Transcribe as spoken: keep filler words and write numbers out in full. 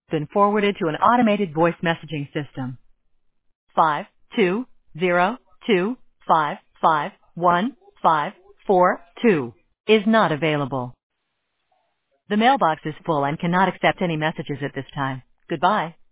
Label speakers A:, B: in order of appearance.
A: Been forwarded to an automated voice messaging system. Five two zero two five five one five four two is not available. The mailbox is full and cannot accept any messages at this time. Goodbye.